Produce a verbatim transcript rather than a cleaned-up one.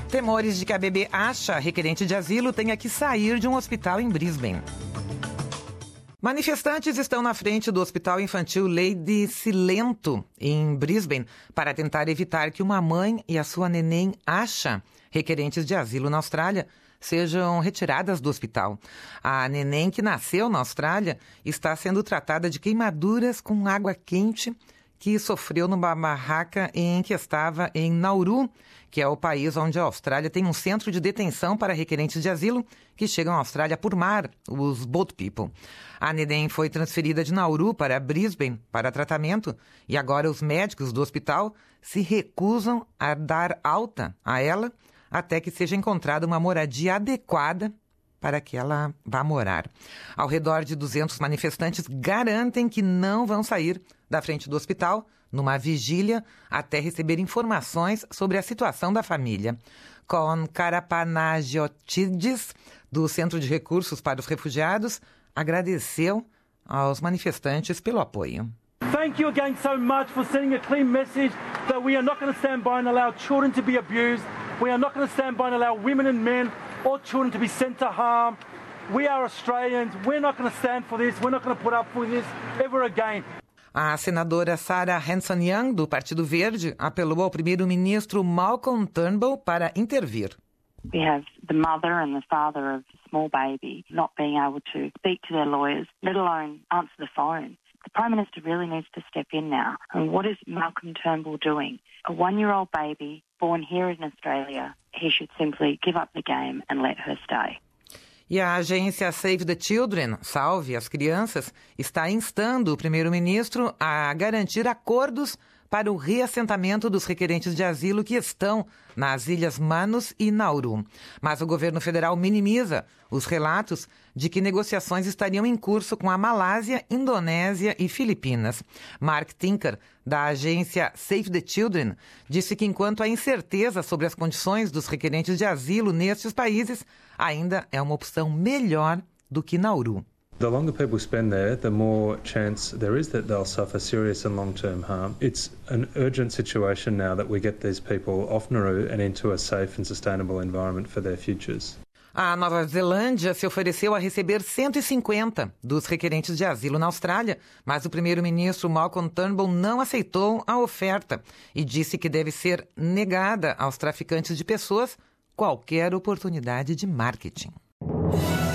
Temores de que a bebê Asha, requerente de asilo, tenha que sair de um hospital em Brisbane. Manifestantes estão na frente do Hospital Infantil Lady Cilento, em Brisbane, para tentar evitar que uma mãe e a sua neném Asha, requerentes de asilo na Austrália, sejam retiradas do hospital. A neném, que nasceu na Austrália, está sendo tratada de queimaduras com água quente que sofreu numa barraca em que estava em Nauru, que é o país onde a Austrália tem um centro de detenção para requerentes de asilo que chegam à Austrália por mar, os Boat People. A neném foi transferida de Nauru para Brisbane para tratamento e agora os médicos do hospital se recusam a dar alta a ela até que seja encontrada uma moradia adequada para que ela vá morar. Ao redor de duzentos manifestantes garantem que não vão sair da frente do hospital numa vigília até receber informações sobre a situação da família. Con Karapanagiotides, do Centro de Recursos para os Refugiados, agradeceu aos manifestantes pelo apoio. Thank you again so much for sending a clear message that we are not going to stand by and allow children to be abused. We are not going to stand by and allow women and men or children to be sent to harm. We are Australians. We're not going to stand for this. We're not going to put up with this ever again. A senadora Sarah Hanson-Young, do Partido Verde, apelou ao primeiro-ministro Malcolm Turnbull para intervir. We have the mother and the father of the small baby not being able to speak to their lawyers, let alone answer the phone. The Prime Minister really needs to step in now. And what is Malcolm Turnbull doing? A one-year-old baby born here in Australia, he should simply give up the game and let her stay. E a agência Save the Children, Salve as Crianças, está instando o primeiro-ministro a garantir acordos para o reassentamento dos requerentes de asilo que estão nas Ilhas Manus e Nauru. Mas o governo federal minimiza os relatos de que negociações estariam em curso com a Malásia, Indonésia e Filipinas. Mark Tinker, da agência Save the Children, disse que enquanto há incerteza sobre as condições dos requerentes de asilo nestes países, ainda é uma opção melhor do que Nauru. The longer people spend there, the more chance there is that they'll suffer serious and long-term harm. It's an urgent situation now that we get these people off Nauru and into a safe and sustainable environment for their futures. A Nova Zelândia se ofereceu a receber cento e cinquenta dos requerentes de asilo na Austrália, mas o primeiro-ministro Malcolm Turnbull não aceitou a oferta e disse que deve ser negada aos traficantes de pessoas qualquer oportunidade de marketing.